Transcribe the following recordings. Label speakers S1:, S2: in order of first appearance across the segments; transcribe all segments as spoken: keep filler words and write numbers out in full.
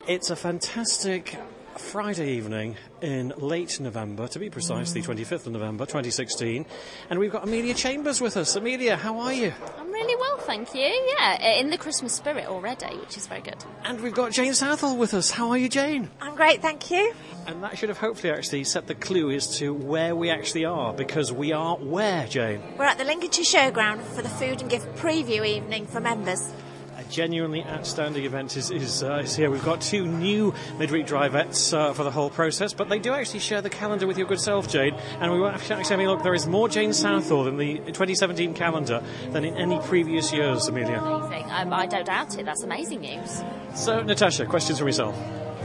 S1: It's a fantastic Friday evening in late November, to be precise, the twenty-fifth of November, twenty sixteen. And we've got Amelia Chambers with us. Amelia, how are you?
S2: I'm really well, thank you. Yeah, in the Christmas spirit already, which is very good.
S1: And we've got Jane Southall with us. How are you, Jane?
S3: I'm great, thank you.
S1: And that should have hopefully actually set the clue as to where we actually are, because we are where, Jane?
S3: We're at the Lincolnshire Showground for the food and gift preview evening for members.
S1: A genuinely outstanding event is, is, uh, is here. We've got two new midweek drivettes uh, for the whole process, but they do actually share the calendar with your good self, Jane. And we won't actually have a look. There is more Jane Southall in the twenty seventeen calendar than in any previous years, Amelia.
S2: Amazing. Um, I don't doubt it. That's amazing news.
S1: So, Natasha, questions from yourself.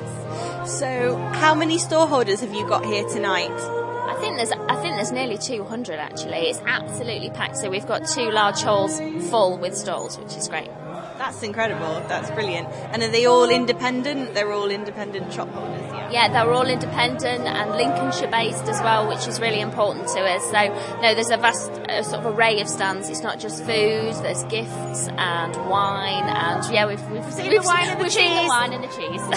S4: So, how many store holders have you got here tonight?
S2: I think there's I think there's nearly two hundred actually. It's absolutely packed. So we've got two large halls full with stalls, which is great.
S4: That's incredible. That's brilliant. And are they all independent? They're all independent shop holders, yeah?
S2: Yeah, they're all independent and Lincolnshire based as well, which is really important to us. So, no, there's a vast uh, sort of array of stands. It's not just food, there's gifts and wine, and yeah, we've, we've
S3: seen
S2: we've,
S3: the wine and the
S2: we've seen
S3: cheese.
S2: the wine and the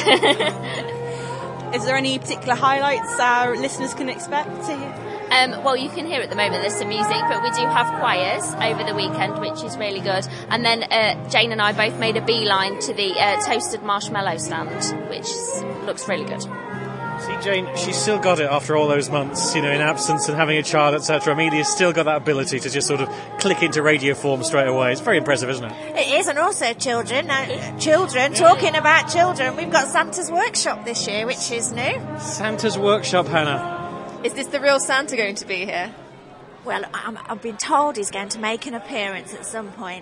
S2: cheese.
S4: Is there any particular highlights our listeners can expect to hear?
S2: Um, well, you can hear at the moment there's some music, but we do have choirs over the weekend, which is really good. And then uh, Jane and I both made a beeline to the uh, toasted marshmallow stand, which looks really good.
S1: See, Jane, she's still got it after all those months, you know, in absence and having a child, et cetera. Amelia's still got that ability to just sort of click into radio form straight away. It's very impressive, isn't it?
S3: It is, and also children. Uh, children, talking about children, we've got Santa's Workshop this year, which is new.
S1: Santa's Workshop, Hannah.
S5: Is this the real Santa going to be here?
S3: Well, I'm, I've been told he's going to make an appearance at some point.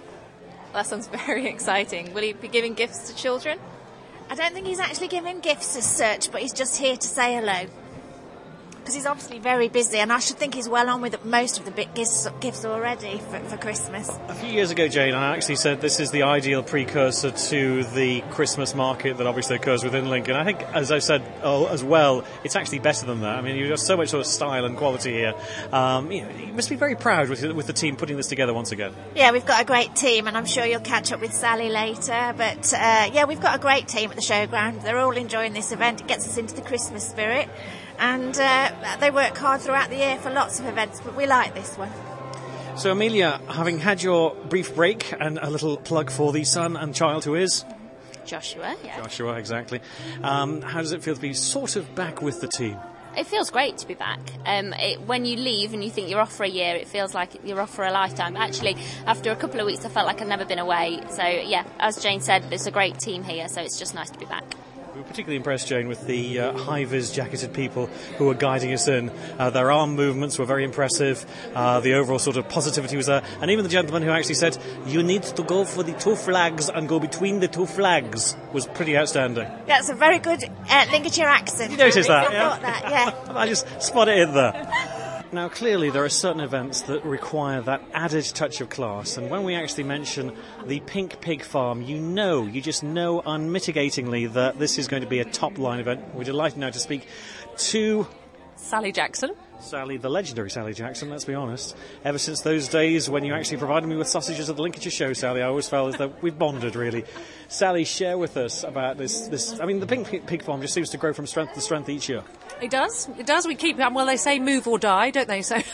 S5: That sounds very exciting. Will he be giving gifts to children?
S3: I don't think he's actually giving gifts as such, but he's just here to say hello. Because he's obviously very busy, and I should think he's well on with most of the big gifts, gifts already for, for Christmas.
S1: A few years ago, Jane, I actually said this is the ideal precursor to the Christmas market that obviously occurs within Lincoln. I think, as I said oh, as well, it's actually better than that. I mean, you've got so much sort of style and quality here. Um, you know, you must be very proud with, with the team putting this together once again.
S3: Yeah, we've got a great team, and I'm sure you'll catch up with Sally later. But, uh, yeah, we've got a great team at the showground. They're all enjoying this event. It gets us into the Christmas spirit. And uh, they work hard throughout the year for lots of events, but we like this one.
S1: So, Amelia, having had your brief break and a little plug for the son and child who is?
S2: Joshua, yeah.
S1: Joshua, exactly. Um, how does it feel to be sort of back with the team?
S2: It feels great to be back. Um, it, when you leave and you think you're off for a year, it feels like you're off for a lifetime. Actually, after a couple of weeks, I felt like I'd never been away. So, yeah, as Jane said, there's a great team here, so it's just nice to be back.
S1: We were particularly impressed, Jane, with the uh, high-vis jacketed people who were guiding us in. Uh, their arm movements were very impressive. Uh, the overall sort of positivity was there. And even the gentleman who actually said, you need to go for the two flags and go between the two flags was pretty outstanding.
S3: Yeah, it's a very good uh, Lincolnshire accent.
S1: You noticed that,
S3: I
S1: yeah?
S3: thought that, yeah.
S1: I just spot it in there. Now, clearly, there are certain events that require that added touch of class, and when we actually mention the Pink Pig Farm, you know, you just know unmitigatingly that this is going to be a top-line event. We're delighted now to speak to
S6: Sally Jackson.
S1: Sally, the legendary Sally Jackson, let's be honest. Ever since those days when you actually provided me with sausages at the Lincolnshire show, Sally, I always felt as though we've bonded, really. Sally, share with us about this. This, I mean, the Pink Pig Farm just seems to grow from strength to strength each year.
S6: It does. It does. We keep, well, they say move or die, don't they? So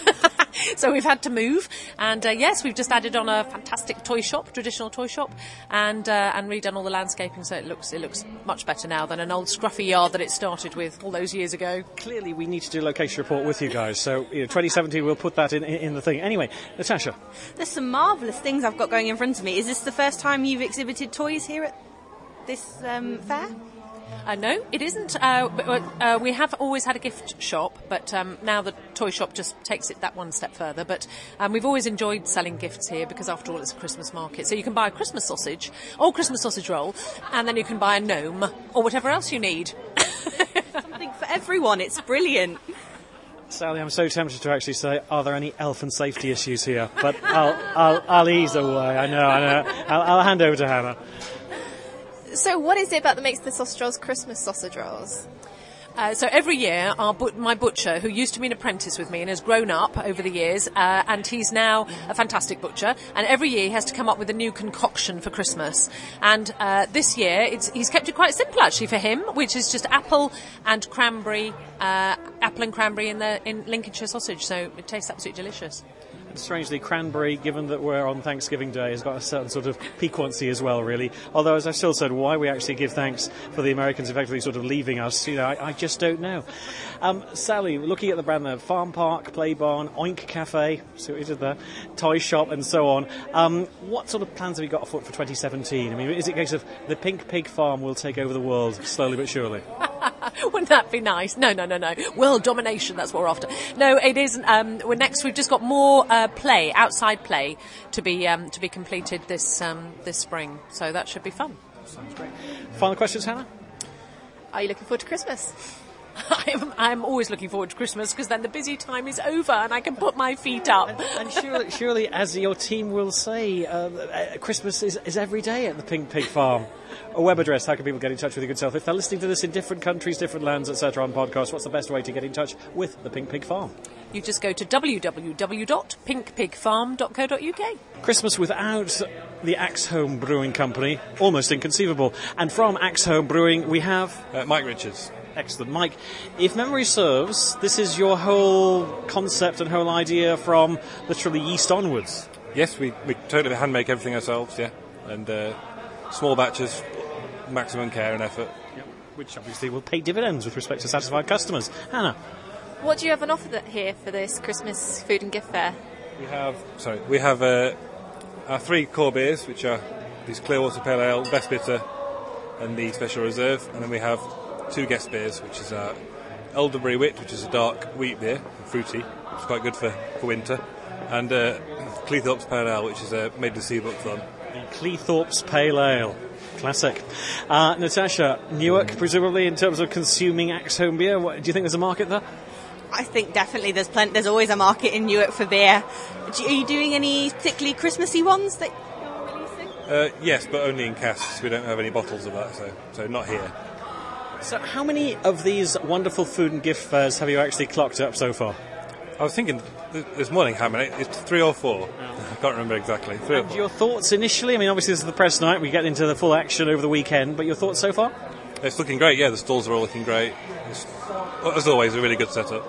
S6: so we've had to move. And, uh, yes, we've just added on a fantastic toy shop, traditional toy shop, and uh, and redone all the landscaping, so it looks it looks much better now than an old scruffy yard that it started with all those years ago.
S1: Clearly, we need to do a location report with you guys. So, you know, twenty seventeen, we'll put that in, in, in the thing. Anyway, Natasha.
S4: There's some marvellous things I've got going in front of me. Is this the first time you've exhibited toys here at this um, fair?
S6: Uh, no, it isn't. Uh, but, uh, we have always had a gift shop, but um, now the toy shop just takes it that one step further. But um, we've always enjoyed selling gifts here because, after all, it's a Christmas market. So you can buy a Christmas sausage or Christmas sausage roll, and then you can buy a gnome or whatever else you need.
S4: Something for everyone. It's brilliant.
S1: Sally, I'm so tempted to actually say, are there any health and safety issues here? But I'll, I'll, I'll ease away. I know, I know. I'll, I'll hand over to Hannah.
S5: So what is it about that makes the sausage rolls Christmas sausage rolls?
S6: Uh, so every year, our but- my butcher, who used to be an apprentice with me and has grown up over the years, uh, and he's now a fantastic butcher, and every year he has to come up with a new concoction for Christmas. And uh, this year, it's, he's kept it quite simple actually for him, which is just apple and cranberry, uh, apple and cranberry in the in Lincolnshire sausage. So it tastes absolutely delicious.
S1: And strangely, cranberry, given that we're on Thanksgiving Day, has got a certain sort of piquancy as well, really. Although, as I've still said, why we actually give thanks for the Americans effectively sort of leaving us, you know, I, I just don't know. Um, Sally, looking at the brand there, Farm Park, Play Barn, Oink Cafe, see what you did there, Toy Shop, and so on. Um, what sort of plans have you got afoot for twenty seventeen? I mean, is it a case of the Pink Pig Farm will take over the world slowly but surely?
S6: Wouldn't that be nice? No, no, no, no. World domination, that's what we're after. No, it isn't. Um, we're next, we've just got more uh, play, outside play, to be um, to be completed this um, this spring. So that should be fun.
S1: Sounds great. Final questions, Hannah?
S5: Are you looking forward to Christmas?
S6: I'm, I'm always looking forward to Christmas because then the busy time is over and I can put my feet up.
S1: And, and surely, surely, as your team will say, uh, uh, Christmas is, is every day at the Pink Pig Farm. A web address, how can people get in touch with your good self? If they're listening to this in different countries, different lands, et cetera on podcasts, what's the best way to get in touch with the Pink Pig Farm?
S6: You just go to w w w dot pink pig farm dot co dot u k.
S1: Christmas without the Axe Home Brewing Company, almost inconceivable. And from Axe Home Brewing, we have...
S7: Uh, Mike Richards.
S1: Excellent. Mike, if memory serves, this is your whole concept and whole idea from literally yeast onwards.
S7: Yes, we, we totally hand make everything ourselves, yeah. And uh, small batches, maximum care and effort.
S1: Yep. Which obviously will pay dividends with respect to satisfied customers. Hannah?
S5: What do you have on offer that here for this Christmas food and gift fair?
S7: We have, sorry, we have uh, our three core beers, which are these Clearwater Pale Ale, Best Bitter, and the Special Reserve. And then we have two guest beers, which is our Elderberry Wit, which is a dark wheat beer, fruity, which is quite good for, for winter, and uh, Cleethorpes Pale Ale, which is uh, made with Seabrook on.
S1: The Cleethorpes Pale Ale. Classic. Uh, Natasha, Newark, presumably, in terms of consuming Axe Home beer, what, do you think there's a market there?
S4: I think definitely there's plenty. There's always a market in Newark for beer. Do, are you doing any particularly Christmassy ones that you're releasing?
S7: Uh, yes, but only in casks. We don't have any bottles of that, so so not here.
S1: So how many of these wonderful food and gift fairs have you actually clocked up so far?
S7: I was thinking this morning how many? It's three or four. I can't remember exactly. Three
S1: and
S7: or four.
S1: Your thoughts initially? I mean, obviously this is the press night. We get into the full action over the weekend, but your thoughts so far?
S7: It's looking great, yeah. The stalls are all looking great. It's, as always, a really good setup.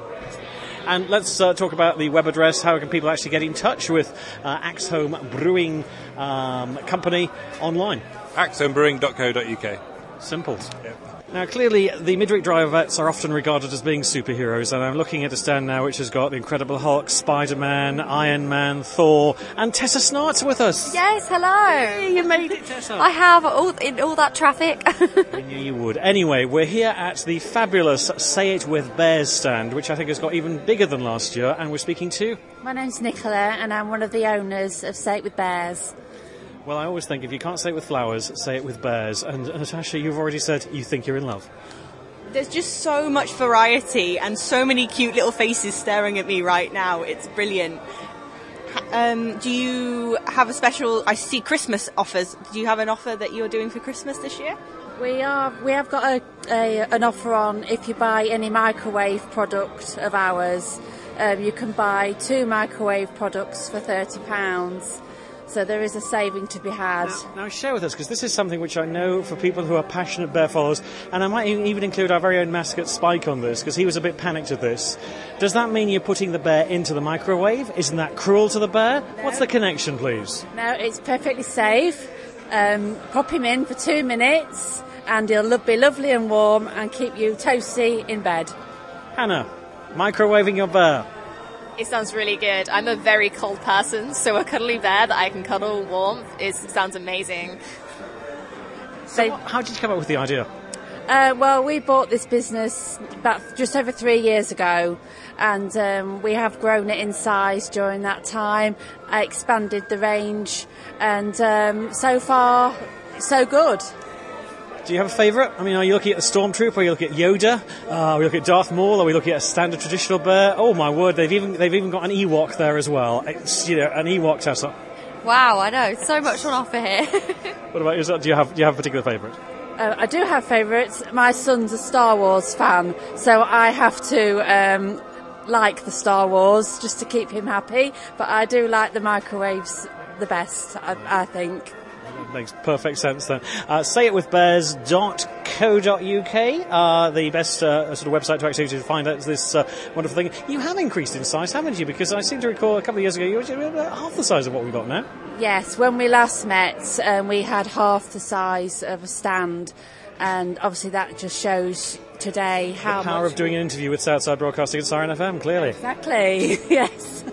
S1: And let's uh, talk about the web address. How can people actually get in touch with uh, Axe Home Brewing um, Company online?
S7: axe home brewing dot co dot u k.
S1: Simple.
S7: Yeah.
S1: Now, clearly, the Midweek Driver vets are often regarded as being superheroes, and I'm looking at a stand now which has got the Incredible Hulk, Spider-Man, Iron Man, Thor, and Tessa Snart's with us.
S8: Yes, hello.
S1: Hey, you made it, Tessa.
S8: I have, all, in all that traffic.
S1: I knew you would. Anyway, we're here at the fabulous Say It With Bears stand, which I think has got even bigger than last year, and we're speaking to...
S8: My name's Nicola, and I'm one of the owners of Say It With Bears.
S1: Well, I always think if you can't say it with flowers, say it with bears. And Natasha, you've already said you think you're in love.
S4: There's just so much variety and so many cute little faces staring at me right now. It's brilliant. Um, do you have a special... I see Christmas offers. Do you have an offer that you're doing for Christmas this year?
S8: We are. We have got a, a an offer on if you buy any microwave product of ours. Um, you can buy two microwave products for thirty pounds. So there is a saving to be had.
S1: Now, now share with us, because this is something which I know for people who are passionate bear followers, and I might even include our very own mascot Spike on this, because he was a bit panicked at this. Does that mean you're putting the bear into the microwave? Isn't that cruel to the bear?
S8: No.
S1: What's the connection, please?
S8: No, it's perfectly safe. Um, pop him in for two minutes, and he'll lo- be lovely and warm and keep you toasty in bed.
S1: Hannah, microwaving your bear.
S5: It sounds really good. I'm a very cold person, so a cuddly bear that I can cuddle warm is sounds amazing.
S1: So, what, how did you come up with the idea?
S8: Uh, well, we bought this business about just over three years ago, and um, we have grown it in size during that time. I expanded the range, and um, so far, so good.
S1: Do you have a favourite? I mean, are you looking at the Stormtrooper? Are you looking at Yoda? Uh, are we looking at Darth Maul? Are we looking at a standard traditional bear? Oh my word! They've even they've even got an Ewok there as well. It's, you know, an Ewok Tessa.
S8: Wow, I know. So much on offer here.
S1: What about yourself? Do you have do you have a particular favourite?
S8: Uh, I do have favourites. My son's a Star Wars fan, so I have to um, like the Star Wars just to keep him happy. But I do like the microwaves the best, I, I think.
S1: That makes perfect sense then. Uh, say it with bears dot co dot uk, uh, the best uh, sort of website to actually to find out this uh, wonderful thing. You have increased in size, haven't you? Because I seem to recall a couple of years ago you were about half the size of what we've got now.
S8: Yes, when we last met, um, we had half the size of a stand, and obviously that just shows today how
S1: the power
S8: much
S1: of doing an interview with Southside Broadcasting and Siren F M, clearly.
S8: Exactly, yes.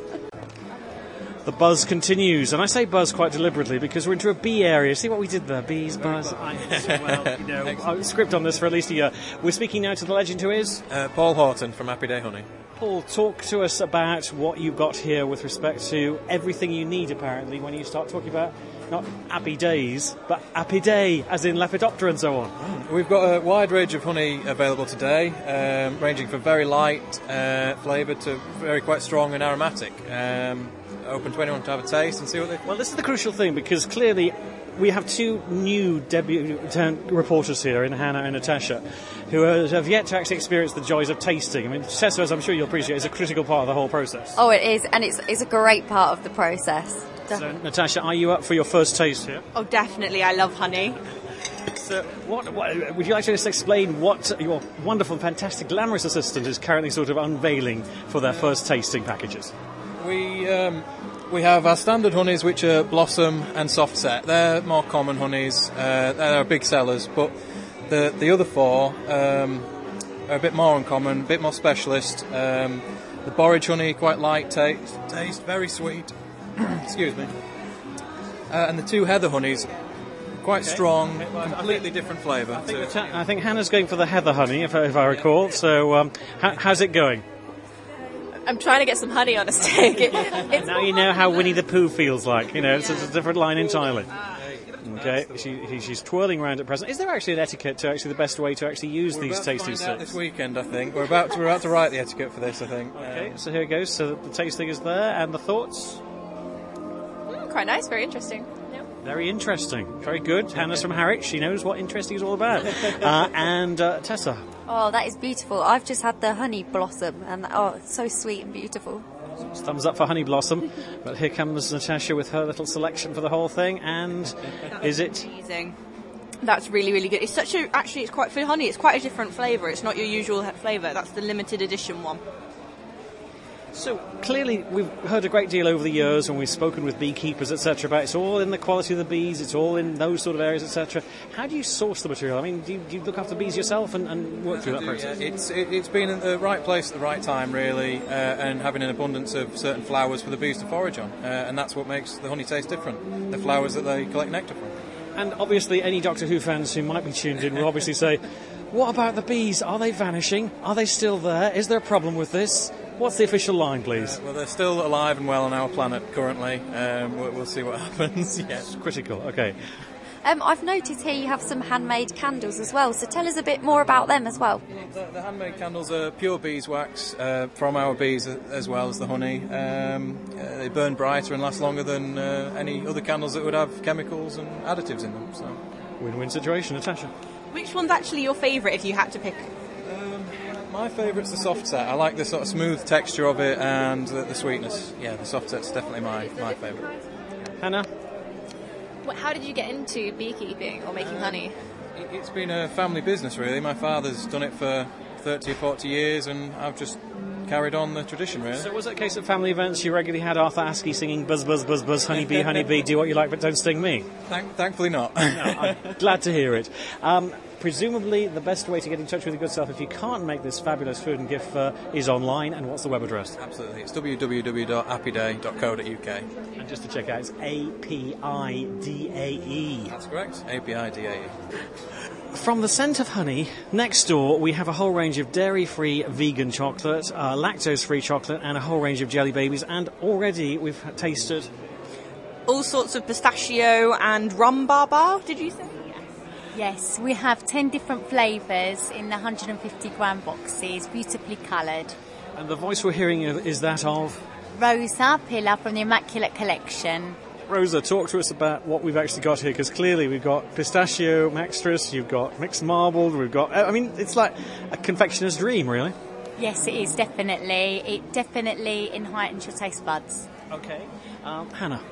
S1: The buzz continues, and I say buzz quite deliberately because we're into a bee area. See what we did there? Bees, buzz. I, well, you know, I script on this for at least a year. We're speaking now to the legend who is?
S9: Uh, Paul Horton from Happy Day Honey.
S1: Paul, talk to us about what you've got here with respect to everything you need, apparently, when you start talking about not happy days, but happy day, as in Lepidoptera and so on.
S9: We've got a wide range of honey available today, um, ranging from very light uh, flavoured to very quite strong and aromatic. Um, open to anyone to have a taste and see what they...
S1: Well, this is the crucial thing, because clearly we have two new debutant reporters here in Hannah and Natasha who have yet to actually experience the joys of tasting. I mean, Tessa, as I'm sure you'll appreciate, is a critical part of the whole process.
S10: Oh, it is, and it's it's a great part of the process.
S1: So, Natasha, are you up for your first taste here?
S4: Oh, definitely. I love honey.
S1: So, what, what would you like to just explain what your wonderful, fantastic, glamorous assistant is currently sort of unveiling for their first tasting packages?
S9: We um, we have our standard honeys, which are Blossom and Soft Set. They're more common honeys. Uh, they're big sellers, but the the other four um, are a bit more uncommon, a bit more specialist. Um, the Borage honey, quite light taste, taste very sweet. Excuse me. Uh, and the two Heather honeys, quite okay. strong, completely different flavour.
S1: I, think I think Hannah's going for the Heather honey, if, if I recall. So, um, how, how's it going?
S5: I'm trying to get some honey on a stick. It, it's
S1: now you know how Winnie the Pooh feels like. You know, it's a different line entirely. Okay, she, she's twirling around at present. Is there actually an etiquette to actually the best way to actually use
S9: we're
S1: these
S9: about
S1: tasting
S9: to
S1: sticks?
S9: find out this weekend, I think. We're about to we're about to write the etiquette for this, I think.
S1: Okay,
S9: um,
S1: so here it goes. So the tasting is there, and the thoughts?
S5: Mm, quite nice, very interesting. Yeah.
S1: Very interesting, very good. Hannah's from Harwich. She knows what interesting is all about. uh, and uh, Tessa.
S10: Oh, that is beautiful. I've just had the honey blossom, and oh, it's so sweet and beautiful.
S1: Thumbs up for Honey Blossom. But here comes Natasha with her little selection for the whole thing. And
S4: that
S1: is it?
S4: Amazing. That's really, really good. It's such a actually, it's quite for honey. It's quite a different flavour. It's not your usual flavour. That's the limited edition one.
S1: So clearly we've heard a great deal over the years when we've spoken with beekeepers, et cetera, about it's all in the quality of the bees, it's all in those sort of areas, et cetera. How do you source the material? I mean, do you, do you look after bees yourself and, and work through that process?
S9: Yeah, it's it, it's been at the right place at the right time, really, uh, and having an abundance of certain flowers for the bees to forage on, uh, and that's what makes the honey taste different. The flowers that they collect nectar from.
S1: And obviously, any Doctor Who fans who might be tuned in will obviously say, "What about the bees? Are they vanishing? Are they still there? Is there a problem with this?" What's the official line, please?
S9: Uh, well, they're still alive and well on our planet currently. Um, we'll, we'll see what happens. Yes,
S1: critical. Okay.
S10: Um, I've noticed here you have some handmade candles as well. So tell us a bit more about them as well.
S9: The, the handmade candles are pure beeswax uh, from our bees as well as the honey. Um, uh, they burn brighter and last longer than uh, any other candles that would have chemicals and additives in them. So,
S1: win-win situation, Natasha.
S4: Which one's actually your favourite if you had to pick?
S9: Um, my favourite's the soft set. I like the sort of smooth texture of it and the, the sweetness. Yeah, the soft set's definitely my, my favourite.
S1: Hannah?
S5: Well, how did you get into beekeeping or making honey?
S9: It's been a family business, really. My father's done it for thirty or forty years, and I've just carried on the tradition, really.
S1: So was it a case at family events you regularly had Arthur Askey singing buzz, buzz, buzz, buzz, honeybee, honeybee, do what you like but don't sting me?
S9: Thank- thankfully not.
S1: No, I'm glad to hear it. Um, presumably the best way to get in touch with your good self if you can't make this fabulous food and gift fair is online, and what's the web address?
S9: Absolutely, it's w w w dot happy day dot co dot u k.
S1: And just to check out, it's A P I D A E.
S9: That's correct, A P I D A E.
S1: From the scent of honey, next door we have a whole range of dairy-free vegan chocolate, uh, lactose-free chocolate, and a whole range of jelly babies, and already we've tasted
S4: all sorts of pistachio and rum baba, did you say?
S2: Yes, we have ten different flavours in the one hundred fifty gram boxes, beautifully coloured.
S1: And the voice we're hearing is that of?
S2: Rosa Pillar from the Immaculate Collection.
S1: Rosa, talk to us about what we've actually got here, because clearly we've got pistachio maxtress, you've got mixed marbled, we've got... I mean, it's like a confectioner's dream, really.
S11: Yes, it is, definitely. It definitely enlightens your taste buds.
S1: Okay. Um, Hannah.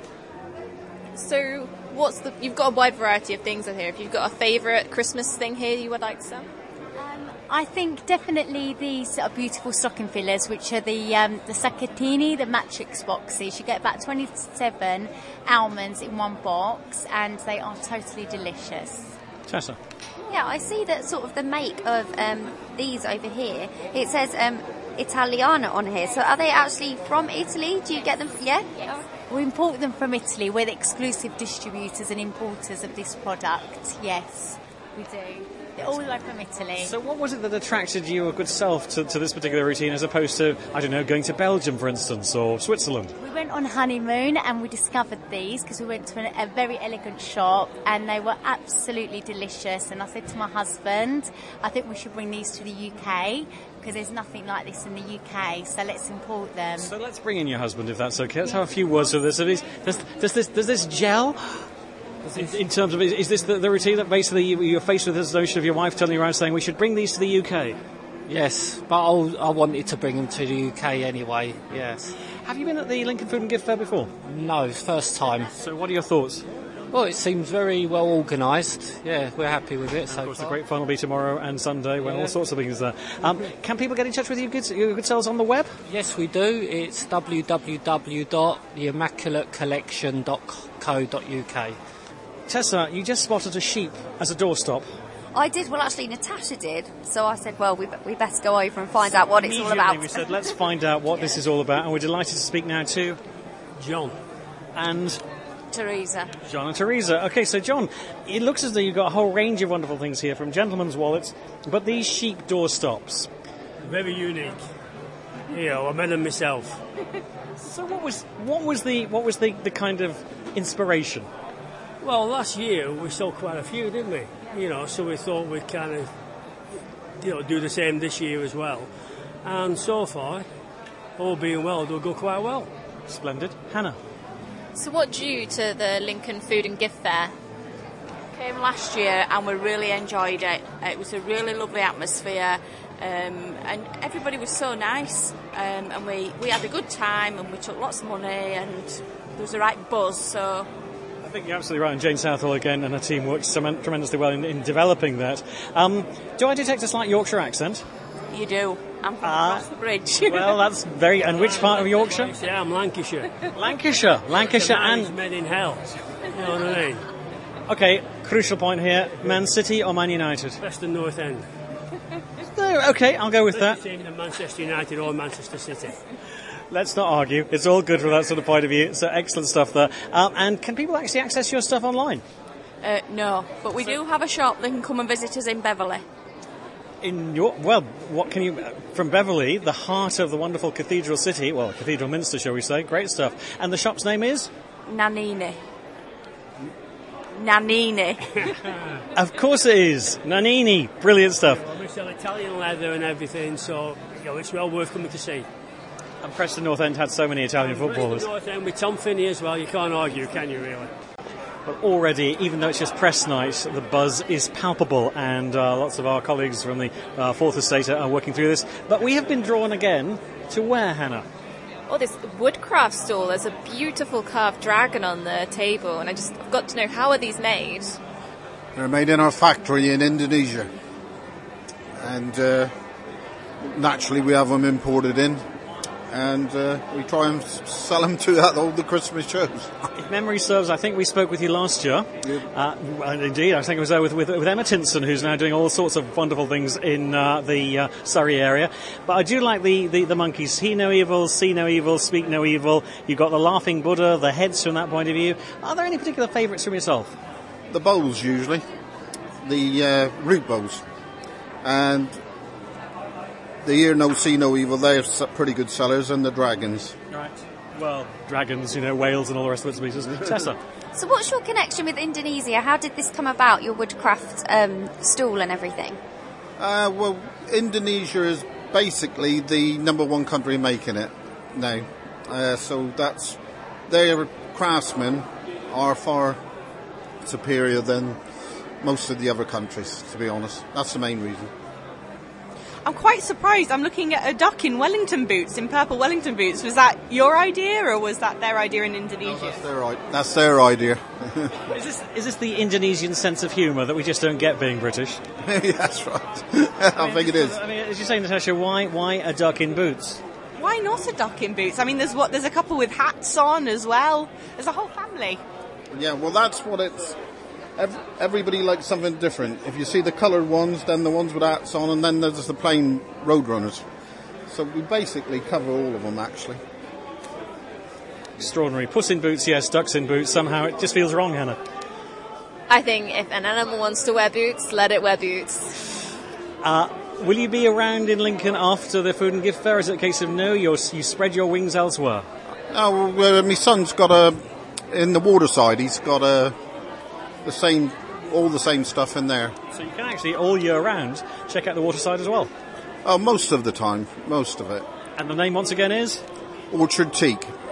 S5: So, what's the? You've got a wide variety of things in here. If you've got a favourite Christmas thing here you would like to sell?
S11: Um, I think definitely these sort of beautiful stocking fillers, which are the um, the Sacchettini, the matrix boxes. You get about twenty-seven almonds in one box, and they are totally delicious.
S1: Tessa.
S10: Yeah, I see that sort of the make of um, these over here. It says um, Italiana on here. So are they actually from Italy? Do you get them? Yeah?
S11: Yes. We import them from Italy. We're the exclusive distributors and importers of this product. Yes, we do. They're all the way from Italy.
S1: So what was it that attracted you, your good self, to, to this particular routine as opposed to, I don't know, going to Belgium, for instance, or Switzerland?
S11: We went on honeymoon and we discovered these because we went to an, a very elegant shop and they were absolutely delicious. And I said to my husband, I think we should bring these to the U K because there's nothing like this in the U K, so let's import them.
S1: So let's bring in your husband, if that's okay. Let's have a few words with this. Does, does this does this gel? In, in terms of, is, is this the, the routine that basically you, you're faced with this notion of your wife turning around saying we should bring these to the U K?
S12: Yes, but I'll, I wanted to bring them to the U K anyway, yes.
S1: Have you been at the Lincoln Food and Gift Fair before?
S12: No, first time.
S1: So what are your thoughts?
S12: Well, it seems very well organised. Yeah, we're happy with it.
S1: And
S12: so
S1: of course,
S12: far.
S1: the great fun will be tomorrow and Sunday when
S12: Yeah.
S1: all sorts of things are there. Um, can people get in touch with you good, your good selves on the web?
S12: Yes, we do. It's w w w dot the immaculate collection dot co dot u k.
S1: Tessa, you just spotted a sheep as a doorstop.
S10: I did. Well, actually, Natasha did. So I said, well, we, we best go over and find out what it's all about.
S1: We said, let's find out what this is all about. And we're delighted to speak now to
S13: John
S1: and
S10: Teresa.
S1: John and Teresa. Okay, so John, it looks as though you've got a whole range of wonderful things here, from gentlemen's wallets, but these sheep doorstops.
S13: Very unique. Yeah, I made them myself.
S1: So what was what was the what was the, the kind of inspiration?
S13: Well, last year we sold quite a few, didn't we? You know, so we thought we'd kind of, you know, do the same this year as well. And so far, all being well, they'll go quite well.
S1: Splendid. Hannah.
S5: So, what drew you to the Lincoln Food and Gift Fair?
S14: Came last year and we really enjoyed it. It was a really lovely atmosphere, um, and everybody was so nice. Um, and we, we had a good time, and we took lots of money, and there was the right buzz. So.
S1: I think you're absolutely right, and Jane Southall again and her team worked tremen- tremendously well in, in developing that. Um, do I detect a slight Yorkshire accent?
S14: You do. I'm from
S1: Ah,
S14: across the bridge.
S1: Well, that's very... And which part of Yorkshire?
S13: Yeah, I'm Lancashire.
S1: Lancashire. Lancashire
S13: and...
S1: and...
S13: made in hell. You know what I mean?
S1: Okay, crucial point here. Man City or Man United?
S13: Preston North End.
S1: No, okay, I'll go with that.
S13: Same to Manchester United or Manchester City.
S1: Let's not argue. It's all good from that sort of point of view. So excellent stuff there. Um, and can people actually access your stuff online?
S14: Uh, no, but we do have a shop that can come and visit us in Beverley.
S1: In your well, what can you from Beverley, the heart of the wonderful cathedral city? Well, Cathedral Minster, shall we say? Great stuff. And the shop's name is
S14: Nanini. Nanini.
S1: Of course it is Nanini. Brilliant stuff.
S13: Well, we sell Italian leather and everything, so you know, it's well worth coming to see.
S1: And Preston North End had so many Italian footballers.
S13: Preston North End with Tom Finney as well. You can't argue, can you? Really?
S1: But already, even though it's just press night, the buzz is palpable, and uh, lots of our colleagues from the uh, Fourth Estate are working through this. But we have been drawn again to where, Hannah?
S5: Oh, this woodcraft stall. There's a beautiful carved dragon on the table, and I just I've got to know, how are these made?
S15: They're made in our factory in Indonesia, and uh, naturally we have them imported in. And uh, we try and sell them to at all the Christmas shows.
S1: If memory serves, I think we spoke with you last year.
S15: Yeah.
S1: Uh, and indeed, I think it was there with, with, with Emma Tinson, who's now doing all sorts of wonderful things in uh, the uh, Surrey area. But I do like the, the, the monkeys. Hear no evil, see no evil, speak no evil. You've got the laughing Buddha, the heads from that point of view. Are there any particular favourites from yourself?
S15: The bowls, usually. The uh, root bowls. And the hear no, see no evil, they're pretty good sellers, and the dragons.
S1: Right. Well, dragons, you know, whales and all the rest of its pieces. Tessa?
S10: So what's your connection with Indonesia? How did this come about, your woodcraft um, stall and everything?
S15: Uh, well, Indonesia is basically the number one country making it now. Uh, so that's, they're craftsmen, are far superior than most of the other countries, to be honest. That's the main reason.
S4: I'm quite surprised. I'm looking at a duck in Wellington boots, in purple Wellington boots. Was that your idea, or was that their idea in Indonesia?
S15: No, that's their, i- that's their idea.
S1: Is this, is this the Indonesian sense of humour that we just don't get being British?
S15: Yeah, that's right. I,
S1: mean,
S15: think it is.
S1: I mean, as you're saying, Natasha, why why a duck in boots?
S4: Why not a duck in boots? I mean, there's what there's a couple with hats on as well. There's a whole family.
S15: Yeah, well, that's what it's... Every, everybody likes something different. If you see the coloured ones, then the ones with hats on, and then there's the plain roadrunners. So we basically cover all of them, actually.
S1: Extraordinary. Puss in boots, yes, ducks in boots. Somehow it just feels wrong, Hannah.
S5: I think if an animal wants to wear boots, let it wear boots.
S1: Uh, will you be around in Lincoln after the Food and Gift Fair? Is it a case of no, you're, you spread your wings elsewhere?
S15: Oh, well, uh, my son's got a... In the waterside, he's got a... The same... All the same stuff in there.
S1: So you can actually, all year round, check out the waterside as well?
S15: Oh, most of the time. Most of it.
S1: And the name, once again, is?
S15: Orchard Teak.